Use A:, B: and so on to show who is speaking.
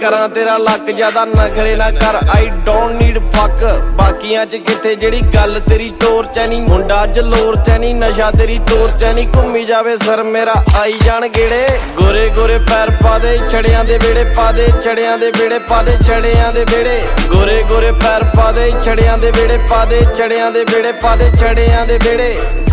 A: ਕਰਾਂ ਤੇਰਾ ਲੱਕ ਜ਼ਿਆਦਾ ਨਖਰੇ ਨਾ ਕਰ I don't need fuck ਬਾਕੀਆਂ ਚ ਕਿੱਥੇ ਜਿਹੜੀ ਗੱਲ ਤੇਰੀ ਤੋਰ ਚ ਨੀ ਮੁੰਡਾ ਅੱਜ ਲੋਰ ਚ ਨੀ ਨਸ਼ਾ ਤੇਰੀ ਤੋਰ ਚ ਨੀ ਘੁੰਮੀ ਜਾਵੇ ਸਰ ਮੇਰਾ ਆਈ ਜਾਣ ਗੇੜੇ ਗੋਰੇ ਗੋਰੇ ਪੈਰ ਪਾ ਦੇ ਛੜਿਆਂ ਦੇ ਵਿਹੜੇ ਪਾ ਦੇ ਛੜਿਆਂ ਦੇ ਵਿਹੜੇ ਪਾ ਦੇ ਛੜਿਆਂ ਦੇ ਵਿਹੜੇ ਗੋਰੇ ਗੋਰੇ ਪੈਰ ਪਾ ਦੇ ਛੜਿਆਂ ਦੇ ਵਿਹੜੇ ਪਾ ਦੇ ਛੜਿਆਂ ਦੇ ਵਿਹੜੇ ਪਾ ਦੇ ਛੜਿਆਂ ਦੇ ਵਿਹੜੇ